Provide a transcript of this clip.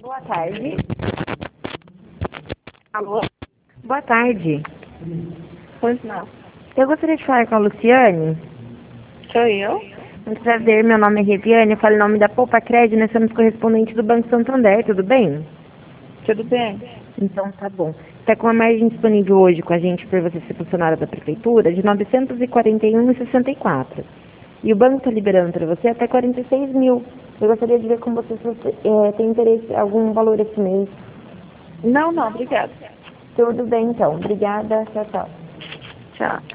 Boa tarde. Alô? Boa tarde. Pois não. Eu gostaria de falar com a Luciane. Sou eu? Muito prazer, meu nome é Reviane, eu falo em nome da Poupa Crédito, nós somos correspondentes do Banco Santander, tudo bem? Tudo bem? Então tá bom. Está com uma margem disponível hoje com a gente por você ser funcionária da prefeitura de R$ 941,64. E o banco está liberando para você até 46 mil. Eu gostaria de ver com você se você tem interesse em algum valor esse mês. Não, obrigada. Tudo bem então. Obrigada. Tchau, tchau. Tchau.